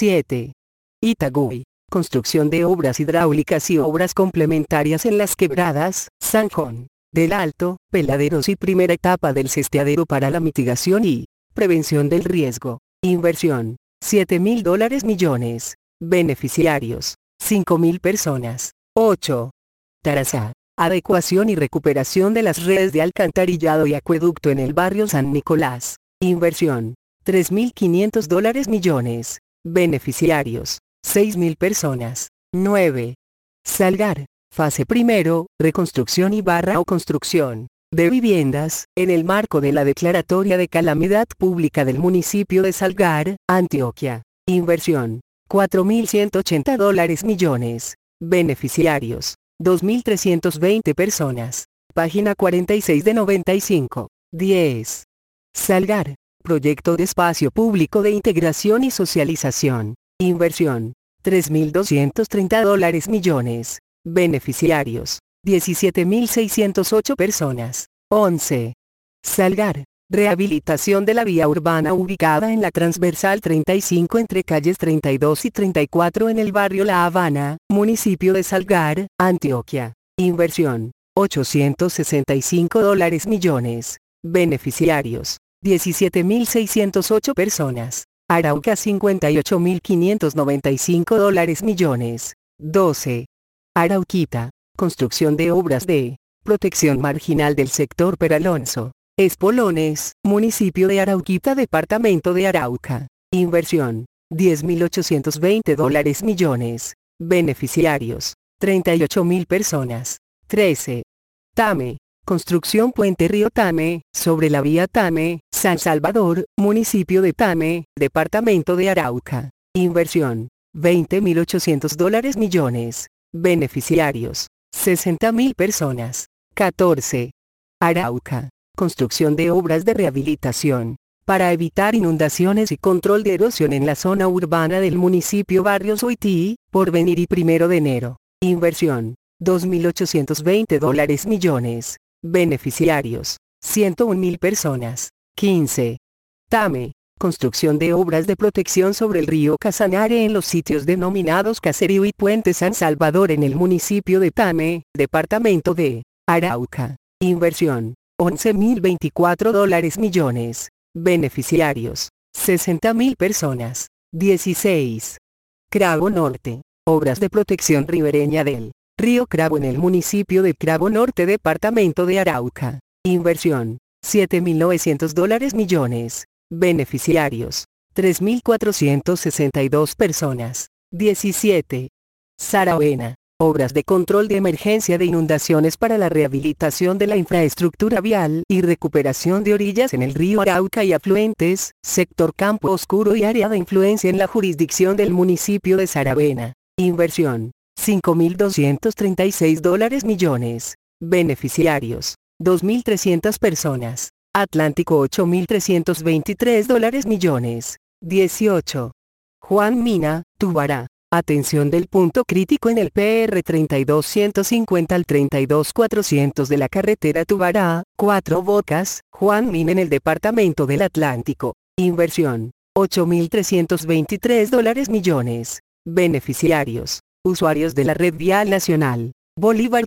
7. Itagüí. Construcción de obras hidráulicas y obras complementarias en las quebradas, San Juan del Alto, Peladeros y primera etapa del cesteadero para la mitigación y prevención del riesgo. Inversión, $7.000 millones. Beneficiarios, 5.000 personas. 8. Tarazá. Adecuación y recuperación de las redes de alcantarillado y acueducto en el barrio San Nicolás. Inversión, $3.500 millones. Beneficiarios, 6.000 personas. 9. Salgar. Fase primero, reconstrucción y o construcción de viviendas, en el marco de la declaratoria de calamidad pública del municipio de Salgar, Antioquia. Inversión, $4.180 millones. Beneficiarios, 2.320 personas. Página 46 de 95. 10. Salgar. Proyecto de espacio público de integración y socialización. Inversión, $3.230 millones. Beneficiarios, 17.608 personas. 11. Salgar. Rehabilitación de la vía urbana ubicada en la transversal 35 entre calles 32 y 34 en el barrio La Habana, municipio de Salgar, Antioquia. Inversión, $865 millones. Beneficiarios, 17.608 personas. Arauca, $58.595 millones. 12. Arauquita. Construcción de obras de protección marginal del sector Peralonso. Espolones, municipio de Arauquita, departamento de Arauca. Inversión, $10.820 millones. Beneficiarios, 38.000 personas. 13. Tame. Construcción puente Río Tame, sobre la vía Tame, San Salvador, municipio de Tame, departamento de Arauca. Inversión, $20.800 millones. Beneficiarios, 60.000 personas. 14. Arauca. Construcción de obras de rehabilitación para evitar inundaciones y control de erosión en la zona urbana del municipio Barrio Suití, Porvenir y 1 de enero. Inversión, $2.820 millones. Beneficiarios, 101.000 personas. 15. Tame. Construcción de obras de protección sobre el río Casanare en los sitios denominados Caserío y Puente San Salvador en el municipio de Tame, departamento de Arauca. Inversión, $11.024 millones. Beneficiarios, 60.000 personas. 16. Crabo Norte. Obras de protección ribereña del río Crabo en el municipio de Crabo Norte, departamento de Arauca. Inversión, $7.900 millones. Beneficiarios, 3.462 personas. 17. Saravena. Obras de control de emergencia de inundaciones para la rehabilitación de la infraestructura vial y recuperación de orillas en el río Arauca y afluentes, sector Campo Oscuro y área de influencia en la jurisdicción del municipio de Saravena. Inversión, $5.236 millones. Beneficiarios, 2.300 personas. Atlántico, $8.323 millones. 18. Juan Mina, Tubará. Atención del punto crítico en el PR 32150 al 32400 de la carretera Tubará, Cuatro Bocas, Juan Mina en el departamento del Atlántico. Inversión, $8.323 millones. Beneficiarios, usuarios de la red vial nacional. Bolívar,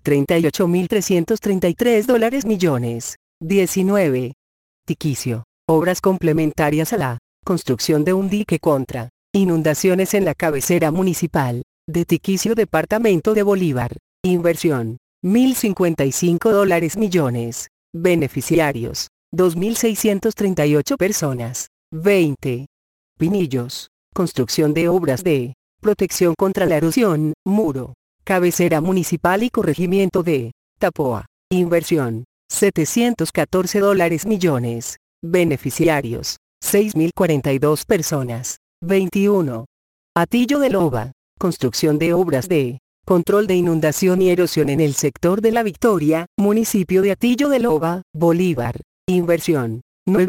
$38.333 millones. 19. Tiquicio. Obras complementarias a la construcción de un dique contra inundaciones en la cabecera municipal de Tiquicio, departamento de Bolívar. Inversión, $1.055 millones. Beneficiarios, 2.638 personas. 20. Pinillos. Construcción de obras de protección contra la erosión, muro, cabecera municipal y corregimiento de Tapoa. Inversión, $714 millones. Beneficiarios, 6.042 personas. 21. Atillo de Loba. Construcción de obras de control de inundación y erosión en el sector de La Victoria, municipio de Atillo de Loba, Bolívar. Inversión,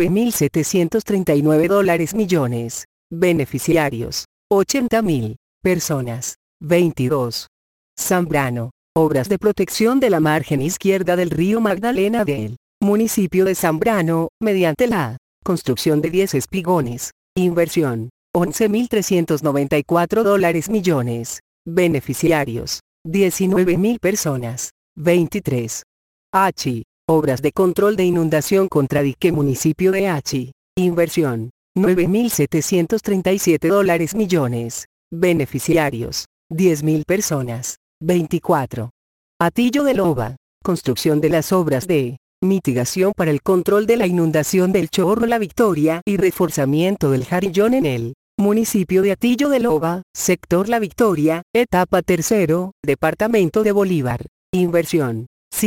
$9.739 millones. Beneficiarios, 80.000 personas. 22. Zambrano. Obras de protección de la margen izquierda del río Magdalena del municipio de Zambrano, mediante la construcción de 10 espigones. Inversión, $11.394 millones. Beneficiarios: 19.000 personas. 23. Achi. Obras de control de inundación contra dique municipio de Achi. Inversión: $9.737 millones. Beneficiarios: 10.000 personas. 24. Atillo de Loba. Construcción de las obras de mitigación para el control de la inundación del Chorro La Victoria y reforzamiento del Jarillón en el municipio de Atillo de Loba, sector La Victoria, etapa tercero, departamento de Bolívar. Inversión: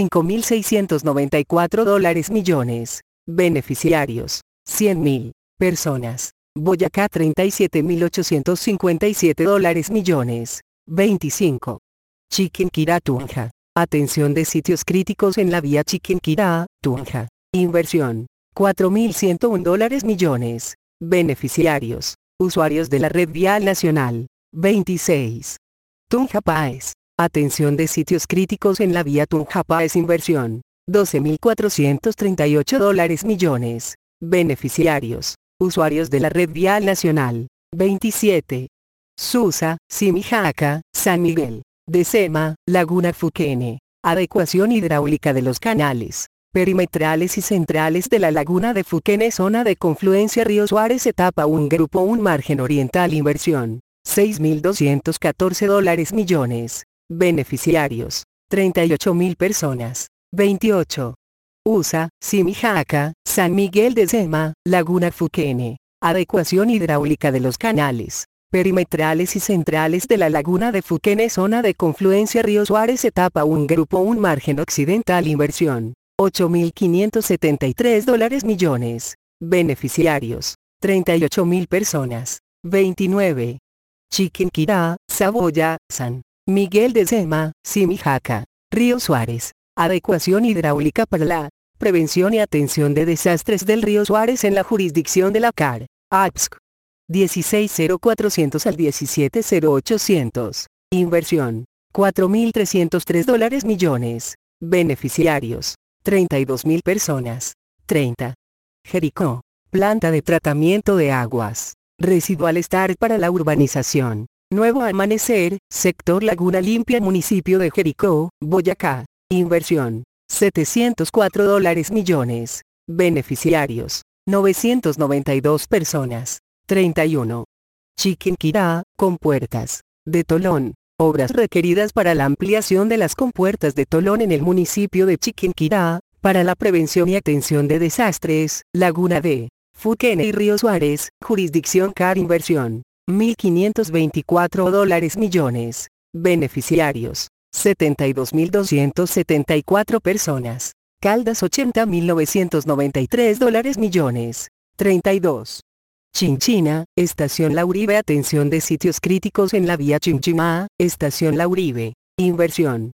$5.694 millones. Beneficiarios: 100.000 personas. Boyacá: $37.857 millones. 25. Chiquinquirá, Tunja. Atención de sitios críticos en la vía Chiquinquirá, Tunja. Inversión: $4.101 millones. Beneficiarios: usuarios de la red vial nacional. 26. Tunja Páez. Atención de sitios críticos en la vía Tunja Páez. Inversión: $12.438 millones. Beneficiarios: usuarios de la red vial nacional. 27. Susa, Simijaca, San Miguel. Desema, Laguna Fuquene. Adecuación hidráulica de los canales perimetrales y centrales de la Laguna de Fuquene, zona de confluencia Río Suárez, etapa 1, grupo 1, margen oriental. Inversión: $6.214 millones. Beneficiarios: 38.000 personas. 28. USA, Simijaca, San Miguel de Sema, Laguna Fuquene. Adecuación hidráulica de los canales perimetrales y centrales de la Laguna de Fuquene, zona de confluencia Río Suárez, etapa 1, grupo 1, margen occidental. Inversión: $8.573 millones. Beneficiarios: 38.000 personas. 29. Chiquinquirá, Saboya, San Miguel de Sema, Simijaca, Río Suárez. Adecuación hidráulica para la prevención y atención de desastres del Río Suárez en la jurisdicción de la CAR. APSC. 16.0400 al 17.0800. Inversión: $4.303 millones. Beneficiarios: 32.000 personas. 30. Jericó. Planta de tratamiento de aguas residual estar para la urbanización Nuevo Amanecer, sector Laguna Limpia, municipio de Jericó, Boyacá. Inversión: $704 millones. Beneficiarios: 992 personas. 31. Chiquinquirá, compuertas de Tolón. Obras requeridas para la ampliación de las compuertas de Tolón en el municipio de Chiquinquirá, para la prevención y atención de desastres, Laguna de Fuquene y Río Suárez, jurisdicción CAR. Inversión: $1.524 millones. Beneficiarios: 72.274 personas. Caldas: $80.993 millones. 32. Chinchina, Estación La Uribe. Atención de sitios críticos en la vía Chinchimá, Estación La Uribe. Inversión: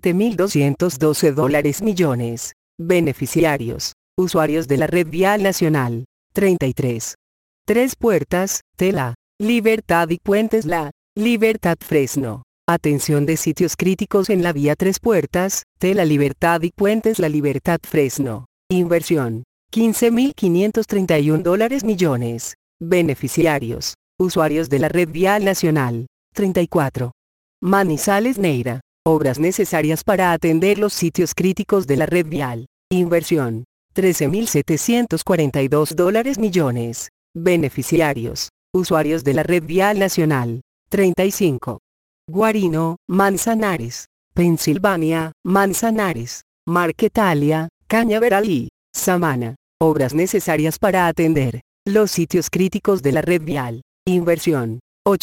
$7.212 millones. Beneficiarios: usuarios de la red vial nacional. 33. Tres Puertas, Tela Libertad y Puentes La Libertad, Fresno. Atención de sitios críticos en la vía Tres Puertas, Tela Libertad y Puentes La Libertad, Fresno. Inversión: $15.531 millones. Beneficiarios: usuarios de la red vial nacional. 34. Manizales, Neira. Obras necesarias para atender los sitios críticos de la red vial. Inversión: $13.742 millones. Beneficiarios: usuarios de la red vial nacional. 35. Guarino, Manzanares. Pensilvania, Manzanares. Marquetalia, Cañaveral y Samana. Obras necesarias para atender los sitios críticos de la red vial. Inversión: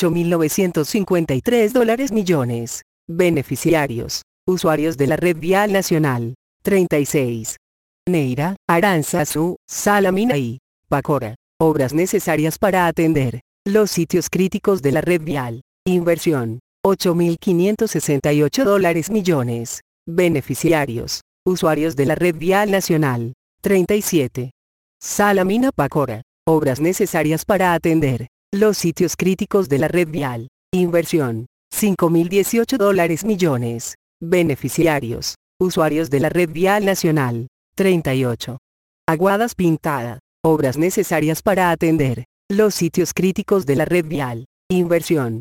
$8.953 millones. Beneficiarios: usuarios de la red vial nacional. 36. Neira, Aranzazú, Salamina y Pacora. Obras necesarias para atender los sitios críticos de la red vial. Inversión: $8.568 millones. Beneficiarios: usuarios de la red vial nacional. 37. Salamina, Pacora. Obras necesarias para atender los sitios críticos de la red vial. Inversión: $5.018 millones. Beneficiarios: usuarios de la red vial nacional. 38. Aguadas, Pintada. Obras necesarias para atender Los sitios críticos de la red vial. Inversión.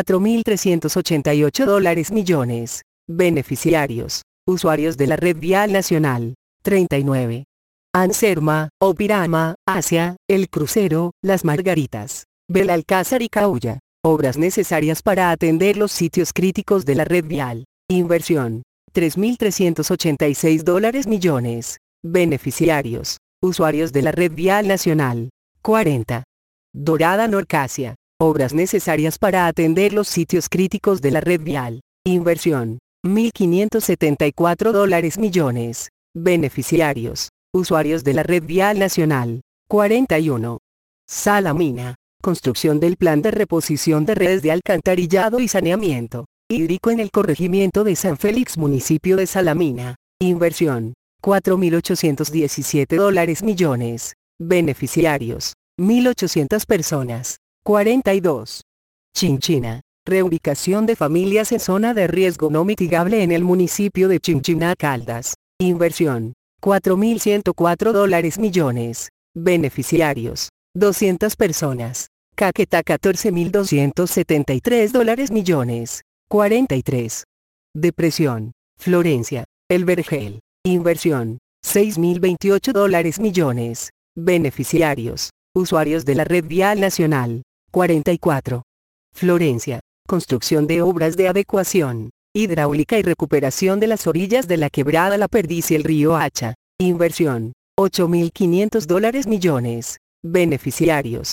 $4.388 millones. Beneficiarios. Usuarios de la red vial nacional. 39. Anserma, Opirama, Asia, El Crucero, Las Margaritas, Belalcázar y Caulla. Obras necesarias para atender los sitios críticos de la red vial. Inversión. $3.386 millones. Beneficiarios. Usuarios de la red vial nacional. 40. Dorada Norcasia. Obras necesarias para atender los sitios críticos de la red vial. Inversión. $1.574 millones. Beneficiarios. Usuarios de la red vial nacional. 41. Salamina. Construcción del plan de reposición de redes de alcantarillado y saneamiento hídrico en el corregimiento de San Félix, municipio de Salamina. Inversión. $4.817 millones. Beneficiarios. 1.800 personas. 42. Chinchina. Reubicación de familias en zona de riesgo no mitigable en el municipio de Chinchina, Caldas. Inversión. $4.104 millones. Beneficiarios. 200 personas. Caquetá, $14.273 millones. 43. Depresión. Florencia. El Vergel. Inversión. $6.028 millones. Beneficiarios. Usuarios de la red vial nacional. 44. Florencia. Construcción de obras de adecuación hidráulica y recuperación de las orillas de la quebrada La Perdiz y el río Hacha. Inversión. $8.500 millones. Beneficiarios.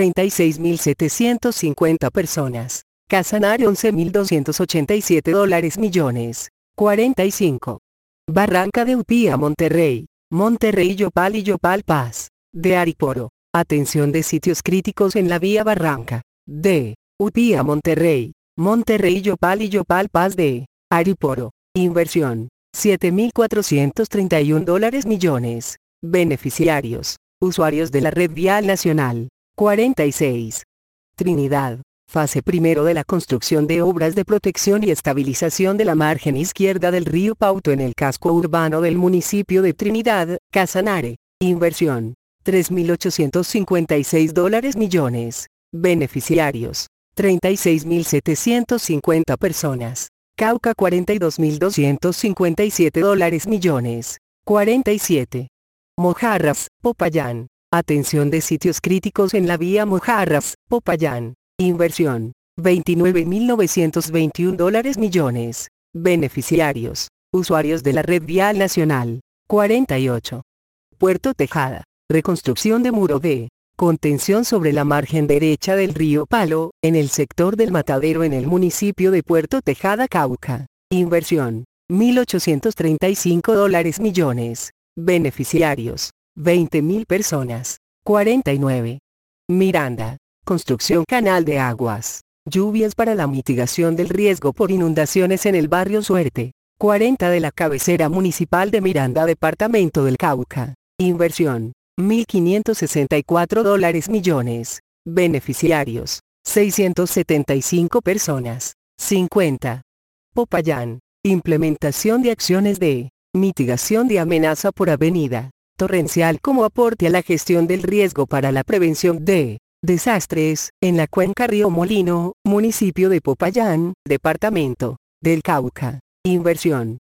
36.750 personas. Casanare, $11.287 millones. 45. Barranca de Upía, Monterrey. Monterrey, Yopal y Yopal Paz. De Ariporo. Atención de sitios críticos en la vía Barranca. De Upía, Monterrey. Monterrey, Yopal y Yopal Paz de Ariporo. Inversión. $7.431 millones. Beneficiarios. Usuarios de la red vial nacional. 46. Trinidad. Fase primero de la construcción de obras de protección y estabilización de la margen izquierda del río Pauto en el casco urbano del municipio de Trinidad, Casanare. Inversión. $3.856 millones. Beneficiarios. 36.750 personas. Cauca, $42.257 millones. 47. Mojarras, Popayán. Atención de sitios críticos en la vía Mojarras, Popayán. Inversión. $29.921 millones. Beneficiarios. Usuarios de la red vial nacional. 48. Puerto Tejada. Reconstrucción de muro de contención sobre la margen derecha del río Palo, en el sector del Matadero en el municipio de Puerto Tejada, Cauca. Inversión. $1.835 millones. Beneficiarios. 20.000 personas. 49. Miranda. Construcción canal de aguas. Lluvias para la mitigación del riesgo por inundaciones en el barrio Suerte. 40 de la cabecera municipal de Miranda, departamento del Cauca. Inversión. $1.564 millones. Beneficiarios. 675 personas. 50. Popayán. Implementación de acciones de mitigación de amenaza por avenida torrencial como aporte a la gestión del riesgo para la prevención de desastres en la cuenca Río Molino, municipio de Popayán, departamento del Cauca. Inversión.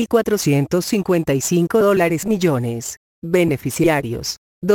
$1.455 millones. Beneficiarios.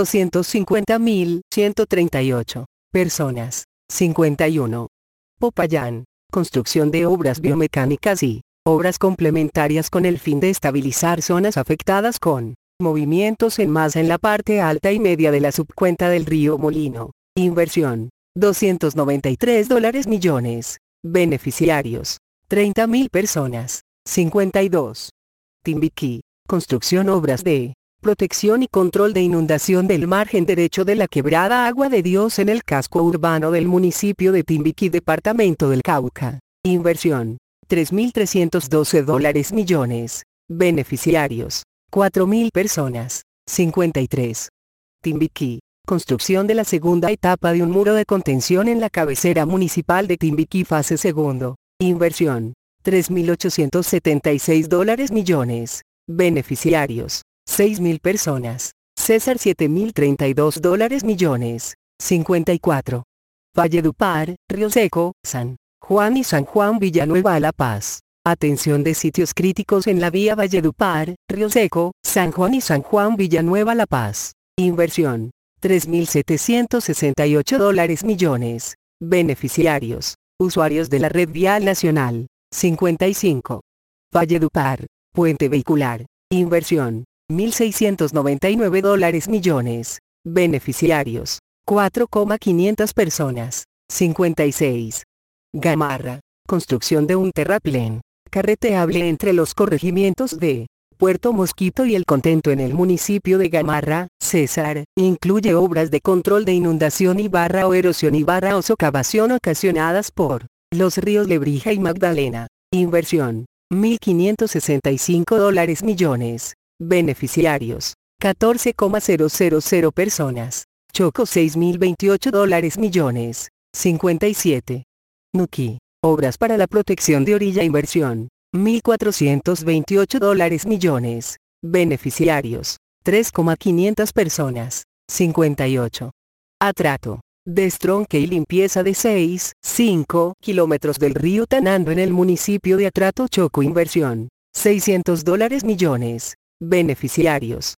250.138 personas. 51. Popayán. Construcción de obras biomecánicas y obras complementarias con el fin de estabilizar zonas afectadas con movimientos en masa en la parte alta y media de la subcuenca del río Molino. Inversión. $293 millones. Beneficiarios. 30.000 personas. 52. Timbiquí. Construcción obras de protección y control de inundación del margen derecho de la quebrada Agua de Dios en el casco urbano del municipio de Timbiquí, departamento del Cauca. Inversión. $3.312 millones. Beneficiarios. 4.000 personas. 53. Timbiquí. Construcción de la segunda etapa de un muro de contención en la cabecera municipal de Timbiquí, fase segundo. Inversión. $3.876 millones. Beneficiarios. 6.000 personas. César, $7.032 millones. 54. Valledupar, Río Seco, San Juan y San Juan Villanueva a La Paz. Atención de sitios críticos en la vía Valledupar, Río Seco, San Juan y San Juan Villanueva La Paz. Inversión. $3.768 millones. Beneficiarios. Usuarios de la red vial nacional. 55. Valledupar. Puente vehicular. Inversión. $1.699 millones. Beneficiarios. 4,500 personas. 56. Gamarra. Construcción de un terraplén carreteable entre los corregimientos de Puerto Mosquito y El Contento en el municipio de Gamarra, Cesar. Incluye obras de control de inundación y barra o erosión y barra o socavación ocasionadas por los ríos Lebrija y Magdalena. Inversión. $1.565 millones. Beneficiarios. 14,000 personas. Choco $6.028 millones. 57. Nuquí. Obras para la protección de orilla. Inversión. $1.428 millones. Beneficiarios. 3,500 personas. 58. Atrato. Destronque y limpieza de 6,5 kilómetros del río Tanando en el municipio de Atrato, Choco. Inversión. $600 millones. Beneficiarios.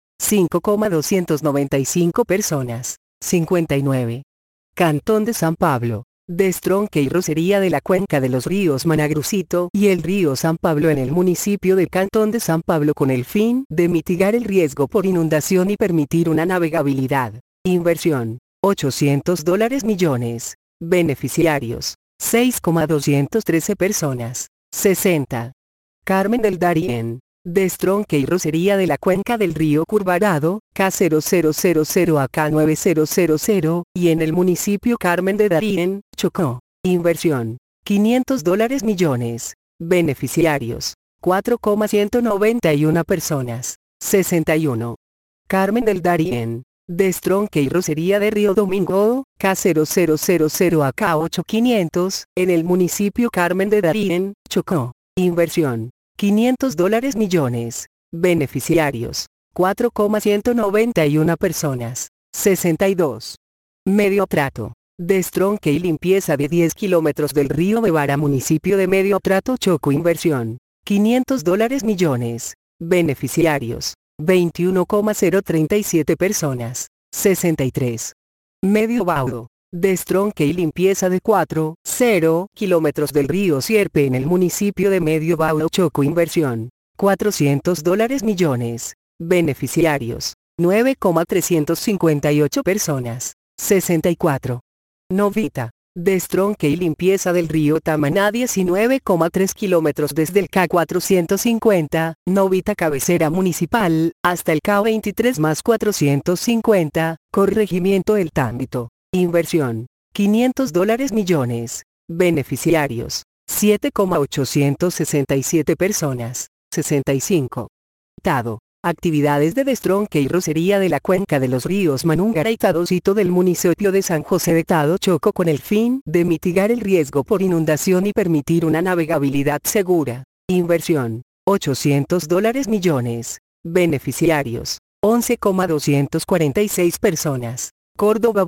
5,295 personas. 59. Cantón de San Pablo. Destronque y rocería de la cuenca de los ríos Managrucito y el río San Pablo en el municipio de Cantón de San Pablo con el fin de mitigar el riesgo por inundación y permitir una navegabilidad. Inversión. $800 millones. Beneficiarios. 6,213 personas. 60. Carmen del Darién. Destronque y rocería de la cuenca del río Curvarado, K0000 a K9000, y en el municipio Carmen de Darién, Chocó. Inversión. $500 millones. Beneficiarios. 4,191 personas. 61. Carmen del Darién. Destronque y rocería de Río Domingo, K0000 a K8500, en el municipio Carmen de Darién, Chocó. Inversión. $500 millones. Beneficiarios. 4,191 personas. 62. Medio Trato. Destronque y limpieza de 10 kilómetros del río Bevara, municipio de Medio Trato, Choco. Inversión. $500 millones. Beneficiarios. 21,037 personas. 63. Medio Baudo. Destronque y limpieza de 4,0 kilómetros del río Sierpe en el municipio de Medio Baudo, Choco. Inversión. $400 millones. Beneficiarios. 9,358 personas. 64. Novita. Destronque y limpieza del río Tamaná, 19,3 kilómetros desde el K450, Novita cabecera municipal, hasta el K23 más 450, corregimiento El Támbito. Inversión. $500 millones. Beneficiarios. 7,867 personas. 65. Tado. Actividades de destronque y rocería de la cuenca de los ríos Manúngara y Tadocito del municipio de San José de Tado, Choco, con el fin de mitigar el riesgo por inundación y permitir una navegabilidad segura. Inversión. $800 millones. Beneficiarios. 11,246 personas. Córdoba,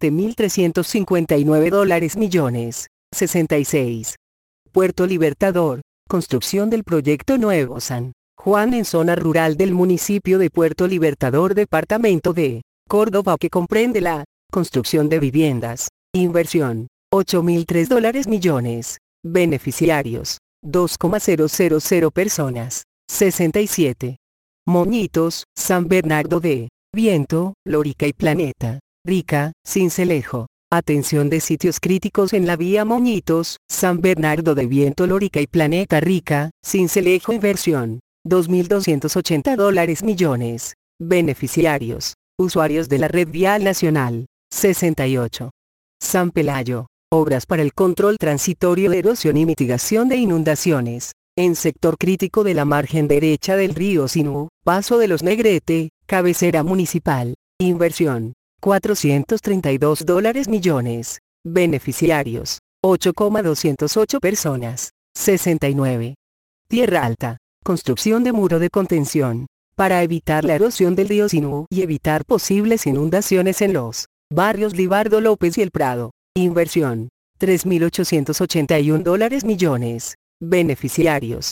$27.359 millones. 66. Puerto Libertador. Construcción del proyecto Nuevo San Juan en zona rural del municipio de Puerto Libertador, departamento de Córdoba, que comprende la construcción de viviendas. Inversión. $8.003 millones. Beneficiarios. 2,000 personas. 67. Moñitos, San Bernardo de Viento, Lorica y Planeta Rica, Sincelejo. Atención de sitios críticos en la vía Moñitos, San Bernardo de Viento, Lorica y Planeta Rica, Sincelejo. Inversión. $2.280 millones. Beneficiarios. Usuarios de la red vial nacional. 68. San Pelayo. Obras para el control transitorio de erosión y mitigación de inundaciones. En sector crítico de la margen derecha del río Sinú, Paso de los Negrete, cabecera municipal. Inversión. $432 millones. Beneficiarios. 8,208 personas. 69. Tierra Alta. Construcción de muro de contención. Para evitar la erosión del río Sinú y evitar posibles inundaciones en los Barrios Libardo López y El Prado. Inversión. $3.881 millones. Beneficiarios.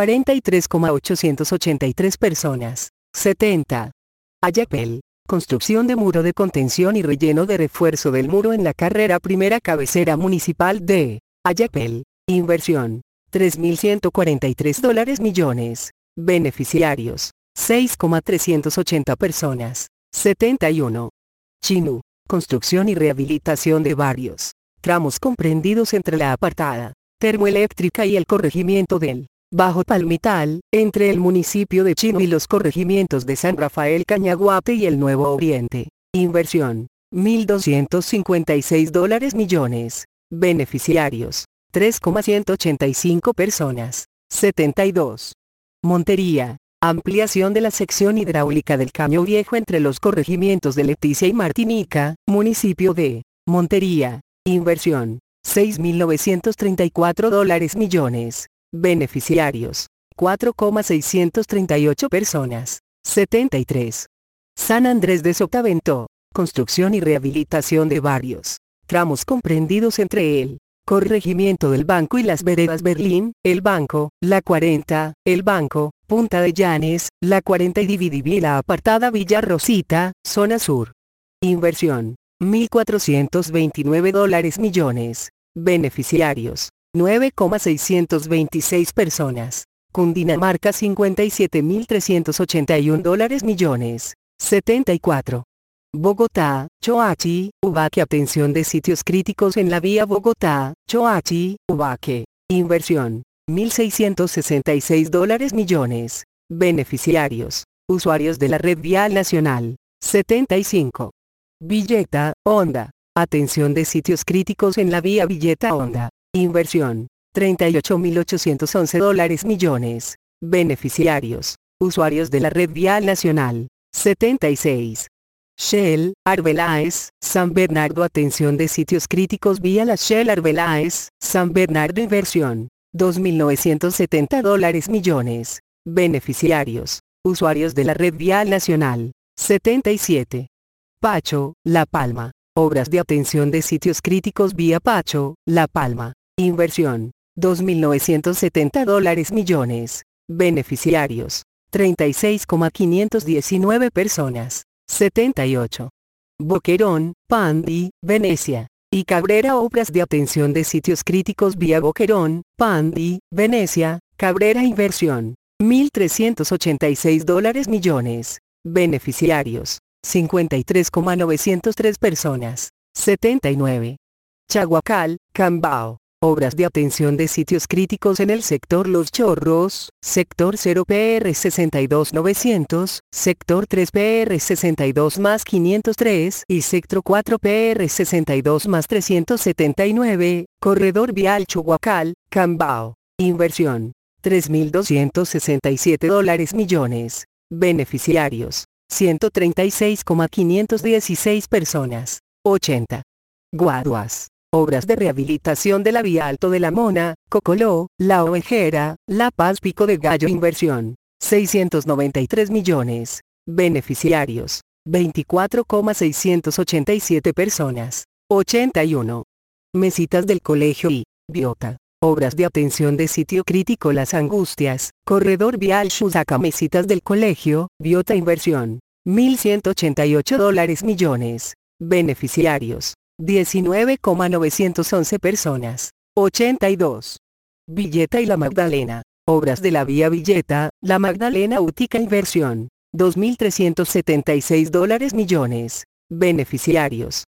43,883 personas. 70. Ayapel. Construcción de muro de contención y relleno de refuerzo del muro en la carrera primera cabecera municipal de Ayapel. Inversión. $3.143 millones. Beneficiarios. 6,380 personas. 71. Chinú. Construcción y rehabilitación de varios tramos comprendidos entre la apartada termoeléctrica y el corregimiento del Bajo Palmital, entre el municipio de Chinú y los corregimientos de San Rafael Cañaguate y el Nuevo Oriente. Inversión. $1.256 millones. Beneficiarios. 3,185 personas. 72. Montería. Ampliación de la sección hidráulica del Caño Viejo entre los corregimientos de Leticia y Martinica, municipio de Montería. Inversión. $6.934 millones. Beneficiarios. 4,638 personas. 73. San Andrés de Sotavento. Construcción y rehabilitación de varios tramos comprendidos entre el corregimiento del Banco y las veredas Berlín, el Banco, la 40, el Banco, Punta de Llanes, la 40 y Dividibí y la apartada Villa Rosita, zona sur. Inversión. $1.429 millones. Beneficiarios. 9,626 personas. Cundinamarca $57.381 millones. 74. Bogotá, Choachi, Ubaque. Atención de sitios críticos en la vía Bogotá, Choachi, Ubaque. Inversión. $1.666 millones. Beneficiarios. Usuarios de la red vial nacional. 75. Villeta, Honda. Atención de sitios críticos en la vía Villeta Honda. Inversión. $38.811 millones. Beneficiarios. Usuarios de la red vial nacional. 76. Shell, Arbeláez, San Bernardo. Atención de sitios críticos vía la Shell Arbeláez, San Bernardo. Inversión. $2.970 millones. Beneficiarios. Usuarios de la red vial nacional. 77. Pacho, La Palma. Obras de atención de sitios críticos vía Pacho, La Palma. Inversión. $2.970 millones. Beneficiarios. 36,519 personas. 78. Boquerón, Pandi, Venecia. Y Cabrera. Obras de atención de sitios críticos vía Boquerón, Pandi, Venecia, Cabrera. Inversión. $1.386 millones. Beneficiarios. 53,903 personas. 79. Chaguacal, Cambao. Obras de atención de sitios críticos en el sector Los Chorros, sector 0 PR 62900, sector 3 PR 62 más 503 y sector 4 PR 62 más 379, corredor vial Chaguacal, Cambao. Inversión. $3.267 millones. Beneficiarios. 136,516 personas. 80. Guaduas. Obras de rehabilitación de la vía Alto de la Mona, Cocoló, La Ovejera, La Paz. Pico de Gallo. Inversión. $693 millones. Beneficiarios. 24,687 personas. 81. Mesitas del Colegio y Biota. Obras de atención de sitio crítico Las Angustias, corredor vial Chuzaca. Mesitas del Colegio, Biota. Inversión. $1.188 millones. Beneficiarios. 19,911 personas. 82. Villeta y La Magdalena. Obras de la vía Villeta, La Magdalena. Útica. Inversión. $2.376 millones. Beneficiarios.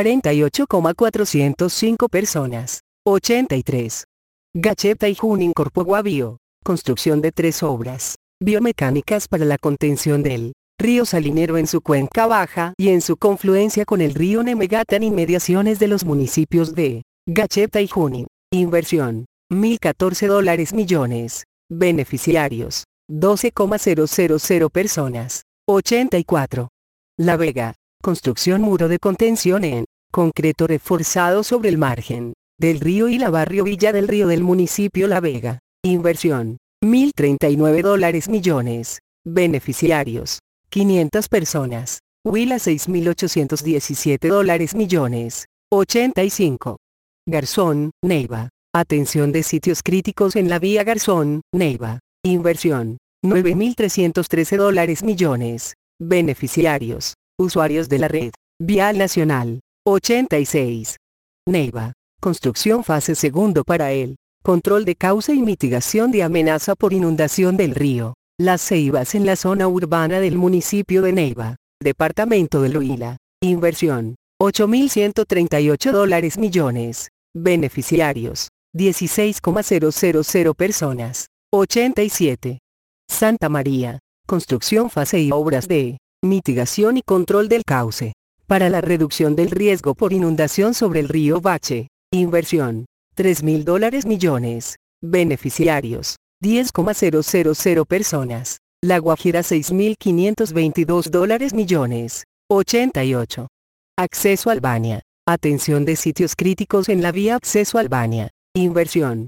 48,405 personas. 83. Gacheta y Junín Corpo Guavío. Construcción de 3 obras biomecánicas para la contención del río Salinero en su cuenca baja y en su confluencia con el río Nemegata en inmediaciones de los municipios de Gacheta y Junín. Inversión. $1.014 millones. Beneficiarios. 12,000 personas. 84. La Vega. Construcción muro de contención en concreto reforzado sobre el margen del río y la barrio Villa del Río del municipio La Vega. Inversión. $1.039 millones. Beneficiarios. 500 personas. Huila $6.817 millones. 85. Garzón, Neiva. Atención de sitios críticos en la vía Garzón, Neiva. Inversión. $9.313 millones. Beneficiarios. Usuarios de la red. Vial Nacional. 86. Neiva. Construcción fase segundo para el control de cauce y mitigación de amenaza por inundación del río Las Ceibas en la zona urbana del municipio de Neiva, departamento del Huila. Inversión. $8.138 millones. Beneficiarios. 16,000 personas. 87. Santa María. Construcción fase y obras de mitigación y control del cauce para la reducción del riesgo por inundación sobre el río Bache. Inversión. $3.000 millones. Beneficiarios. 10,000 personas. La Guajira $6.522 millones. 88. Acceso a Albania. Atención de sitios críticos en la vía Acceso a Albania. Inversión.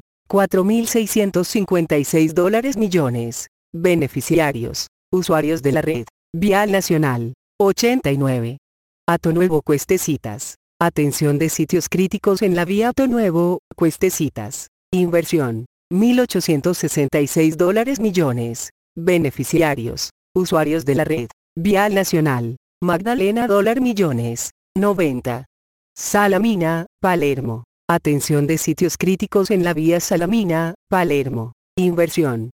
$4.656 millones. Beneficiarios. Usuarios de la red. Vial Nacional. 89. Hato Nuevo Cuestecitas. Atención de sitios críticos en la vía Hato Nuevo, Cuestecitas. Inversión. $1.866 millones. Beneficiarios. Usuarios de la red. Vial Nacional. Magdalena millones. 90. Salamina, Palermo. Atención de sitios críticos en la vía Salamina, Palermo. Inversión.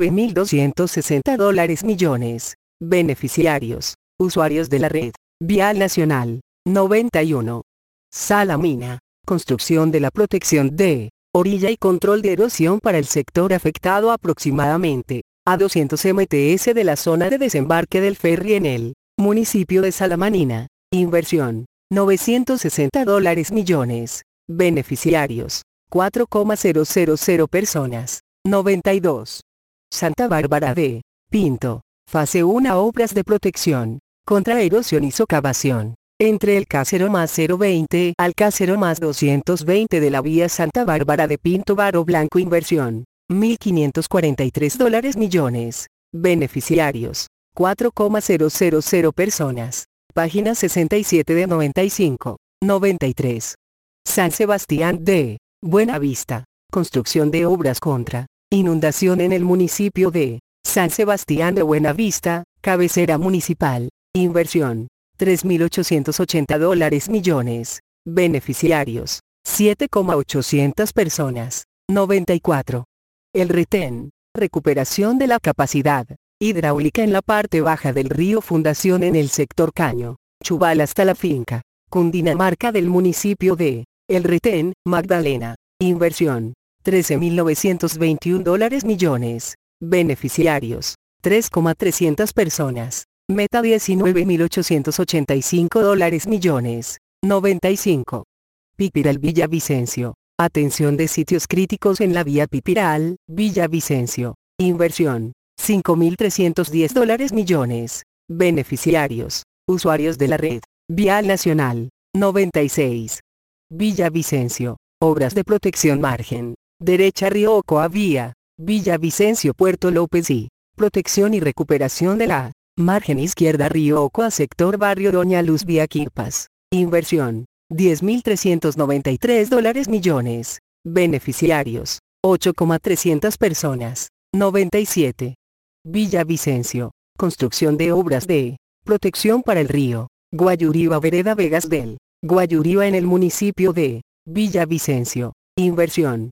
$9.260 millones. Beneficiarios. Usuarios de la red. Vial Nacional. 91. Salamina. Construcción de la protección de orilla y control de erosión para el sector afectado aproximadamente a 200 mts de la zona de desembarque del ferry en el municipio de Salamanina. Inversión. $960 millones. Beneficiarios. 4,000 personas. 92. Santa Bárbara de Pinto. Fase 1 obras de protección contra erosión y socavación. Entre el K0 más 020 al K0 más 220 de la vía Santa Bárbara de Pinto Barro Blanco. Inversión. $1.543 millones. Beneficiarios. 4,000 personas. Página 67 de 95. 93. San Sebastián de Buenavista. Construcción de obras contra inundación en el municipio de San Sebastián de Buenavista, cabecera municipal. Inversión. $3.880 millones. Beneficiarios. 7,800 personas. 94. El retén. Recuperación de la capacidad hidráulica en la parte baja del río Fundación en el sector Caño, Chubal hasta la finca Cundinamarca del municipio de El Retén, Magdalena. Inversión. $13.921 millones. Beneficiarios. 3,300 personas. Meta $19.885 millones. 95. Pipiral Villavicencio. Atención de sitios críticos en la vía Pipiral, Villavicencio. Inversión. $5.310 millones. Beneficiarios. Usuarios de la red. Vial Nacional. 96. Villavicencio. Obras de protección margen derecha Río Ocoa vía Villavicencio Puerto López y protección y recuperación de la margen izquierda Río Ocoa sector barrio Doña Luz vía Quirpas. Inversión. $10.393 millones. Beneficiarios. 8,300 personas. 97. Villavicencio. Construcción de obras de protección para el río Guayuriba vereda Vegas del Guayuriba en el municipio de Villavicencio. Inversión.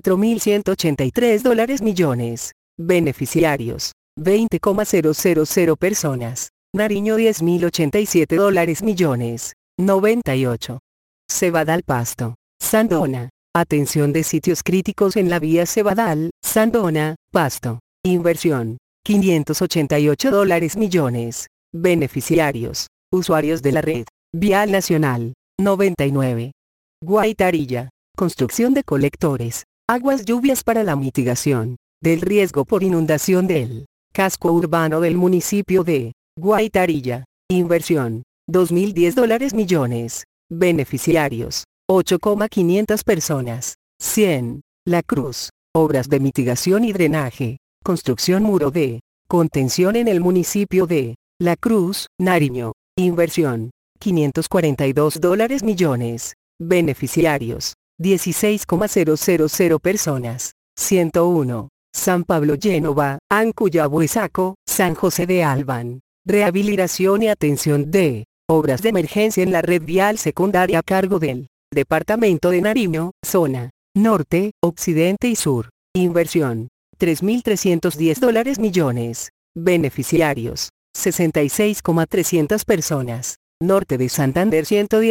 $4.183 millones. Beneficiarios. 20,000 personas. Nariño $10.087 millones. 98. Cebadal Pasto. Sandona. Atención de sitios críticos en la vía Cebadal, Sandona, Pasto. Inversión. $588 millones. Beneficiarios. Usuarios de la red. Vial Nacional. 99. Guaitarilla. Construcción de colectores. Aguas lluvias para la mitigación del riesgo por inundación del casco urbano del municipio de Guaitarilla. Inversión. $2.010 millones. Beneficiarios. 8,500 personas. 100. La Cruz. Obras de mitigación y drenaje. Construcción muro de contención en el municipio de La Cruz, Nariño. Inversión. $542 millones. Beneficiarios. 16,000 personas. 101. San Pablo Génova, Ancuyabuesaco, San José de Albán. Rehabilitación y atención de obras de emergencia en la red vial secundaria a cargo del Departamento de Nariño, zona norte, occidente y sur. Inversión. $3.310 millones. Beneficiarios. 66,300 personas. Norte de Santander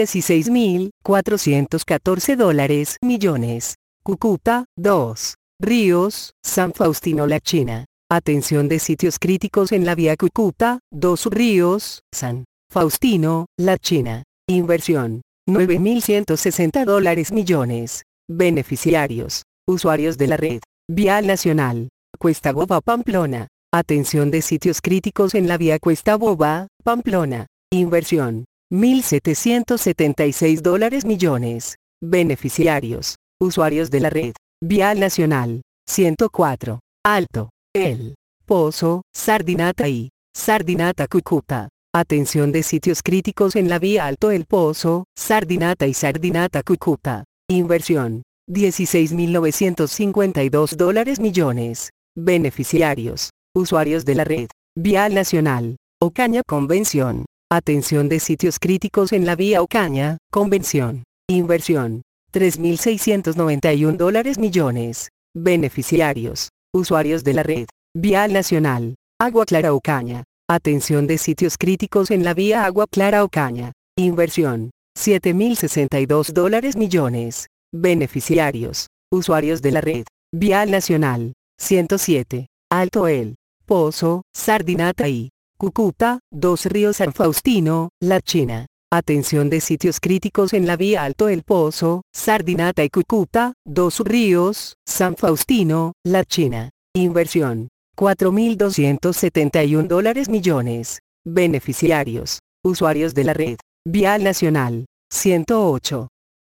$116.414 millones. Cúcuta, 2. Ríos, San Faustino La China. Atención de sitios críticos en la vía Cúcuta, 2 Ríos, San Faustino, La China. Inversión. $9.160 millones. Beneficiarios. Usuarios de la red vial nacional. Cuesta Boba Pamplona. Atención de sitios críticos en la vía Cuesta Boba, Pamplona. Inversión. $1.776 millones. Beneficiarios. Usuarios de la red vial nacional. 104. Alto El Pozo, Sardinata y Sardinata Cúcuta. Atención de sitios críticos en la vía Alto El Pozo, Sardinata y Sardinata Cúcuta. Inversión. $16.952 millones. Beneficiarios. Usuarios de la red vial nacional. Ocaña Convención. Atención de sitios críticos en la vía Ocaña, Convención. Inversión. $3.691 millones. Beneficiarios. Usuarios de la red vial nacional. Agua Clara Ocaña. Atención de sitios críticos en la vía Agua Clara Ocaña. Inversión. $7.062 millones. Beneficiarios. Usuarios de la red vial nacional. 107. Alto El Pozo, Sardinata y Cúcuta, 2 Ríos San Faustino, La China. Atención de sitios críticos en la vía Alto El Pozo, Sardinata y Cúcuta, 2 Ríos, San Faustino, La China. Inversión. $4.271 millones. Beneficiarios. Usuarios de la red vial nacional. 108.